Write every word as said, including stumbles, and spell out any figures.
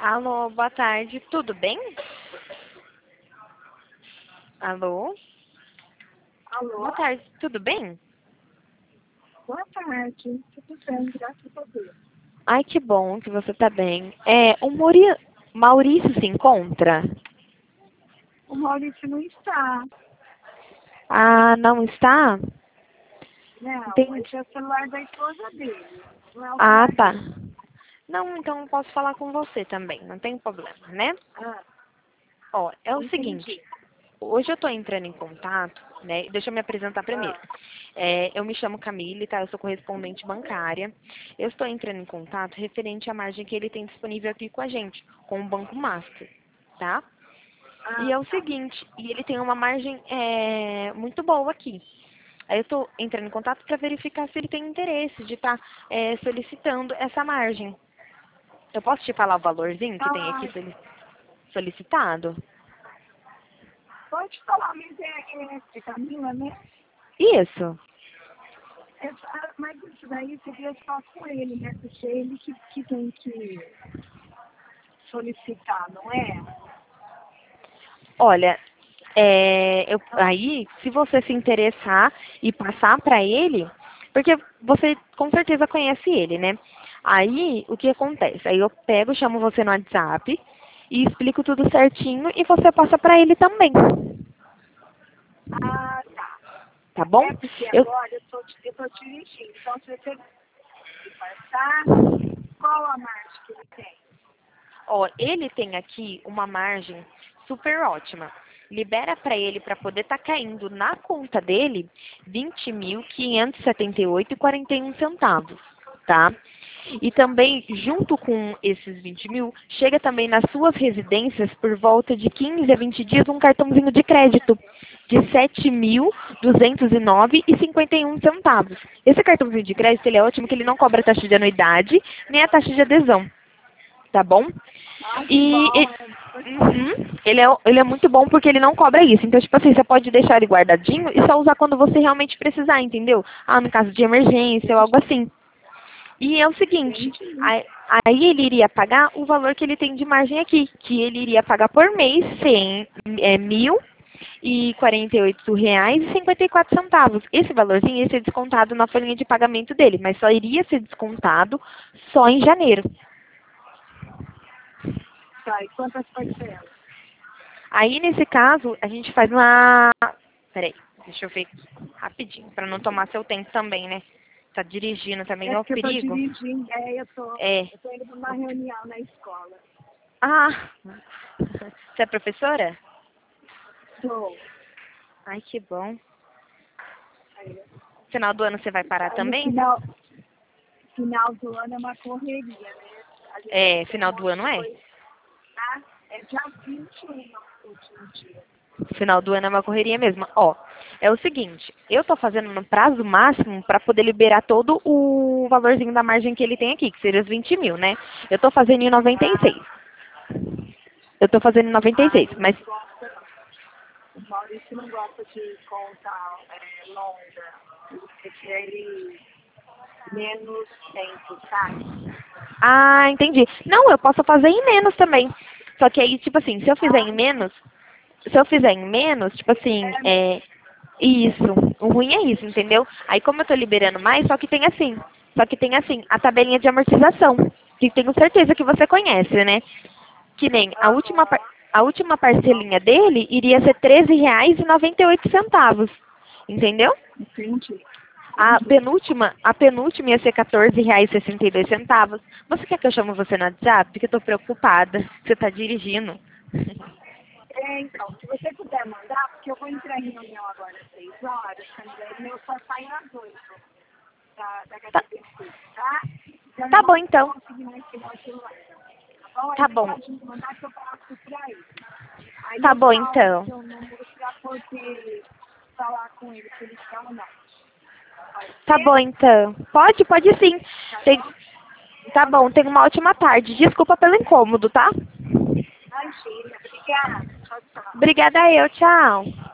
Alô, boa tarde, tudo bem? Alô? Alô? Boa tarde, tudo bem? Boa tarde. Tudo bem, graças a Deus. Ai, que bom que você tá bem. É, o Muri... Maurício se encontra? O Maurício não está. Ah, não está? Não, Entendi. esse é o celular da esposa dele. Não é o Ah, celular tá. dele. Não, então eu posso falar com você também, não tem problema, né? Ah, Ó, é o seguinte, entendi. hoje eu tô entrando em contato, né? Deixa eu me apresentar primeiro. Ah, É, eu me chamo Camille, tá? Eu sou correspondente bancária. Eu estou entrando em contato referente à margem que ele tem disponível aqui com a gente, com o Banco Master, tá? E ah, é o seguinte, e ele tem uma margem é, muito boa aqui. Aí eu estou entrando em contato para verificar se ele tem interesse de estar solicitando essa margem. Eu posso te falar o valorzinho que tem aqui ah, solic- solicitado? pode falar, mas é, é, é Camila, né? Isso. É, ah, mas isso daí seria só com ele, né? Porque é ele que, que tem que solicitar, não é? Olha, é, eu- aí, se você se interessar e passar para ele, porque você com certeza conhece ele, né? Aí, o que acontece? Aí eu pego, chamo você no WhatsApp e explico tudo certinho e você passa para ele também, Ah, tá. tá bom? É porque Eu, agora eu tô, eu tô dirigindo. Então, se você passar, qual a margem que ele tem? ó, ele tem aqui uma margem super ótima. Libera para ele para poder estar caindo na conta dele vinte mil quinhentos e setenta e oito e quarenta e um centavos, tá? E também, junto com esses vinte mil, chega também nas suas residências por volta de quinze a vinte dias um cartãozinho de crédito de sete mil duzentos e nove e cinquenta e um centavos. Esse cartãozinho de crédito ele é ótimo que ele não cobra taxa de anuidade nem a taxa de adesão, tá bom? Ah, que E, bom, e- é importante. uhum, ele, é, ele é muito bom porque ele não cobra isso. Então, tipo assim, você pode deixar ele guardadinho e só usar quando você realmente precisar, entendeu? Ah, no caso de emergência ou algo assim. E é o seguinte, Entendi. aí, aí ele iria pagar o valor que ele tem de margem aqui, que ele iria pagar por mês cem, é, mil e quarenta e oito reais e cinquenta e quatro centavos. Esse valorzinho ia ser descontado na folhinha de pagamento dele, mas só iria ser descontado só em janeiro. Tá, e quantas parcelas? Aí, nesse caso, a gente faz uma... Peraí, deixa eu ver aqui, rapidinho, para não tomar seu tempo também, né? Tá dirigindo também, É é o porque eu tô perigo. dirigindo, é, eu tô, É. eu tô indo pra uma reunião na escola. Ah, você é professora? Tô. Ai, que bom. Aí, Final do ano você vai parar aí no também? final, final do ano é uma correria, né? A gente É, tem um final do monte ano de é? coisa. Ah, é dia vinte e um o último dia. Final do ano é uma correria mesmo. Ó, é o seguinte, eu tô fazendo no prazo máximo para poder liberar todo o valorzinho da margem que ele tem aqui, que seria os vinte mil, né? Eu tô fazendo em noventa e Ah, seis. Eu tô fazendo em noventa e ah, seis, ele mas não gosta não. O Maurício não gosta de conta é, longa. Ele prefere menos tempo, sabe? ah, entendi. Não, eu posso fazer em menos também. Só que aí, tipo assim, se eu fizer Ah, em menos, se eu fizer em menos, tipo assim, é mesmo. é isso. O ruim é isso, entendeu? Aí como eu tô liberando mais, só que tem assim, só que tem assim, a tabelinha de amortização, que tenho certeza que você conhece, né? Que nem a última par- Aham, a última parcelinha dele iria ser treze reais e noventa e oito centavos. Entendeu? entendi. A Entendi. penúltima, a penúltima ia ser quatorze reais e sessenta e dois centavos. Você quer que eu chame você no WhatsApp? Porque eu tô preocupada. Você tá dirigindo. É, então, se você puder mandar, porque eu vou entrar em reunião agora às seis horas, também meu só sai às oito da, da Tá, H T B C, tá? Então eu tá não bom vou então. conseguir mais pegar o celular. Tá bom? Aí Tá você bom. pode me mandar que eu passo por aí. Aí Tá eu bom salvo o então. seu número pra poder falar com ele se ele quer ou não. Pode Tá bom ser? então. Pode, pode sim. Tá Tem- bom? tá Então bom, tá. tenha uma ótima tarde. Desculpa pelo incômodo, tá? Imagina. Obrigada. Tchau, tchau. Obrigada eu, tchau.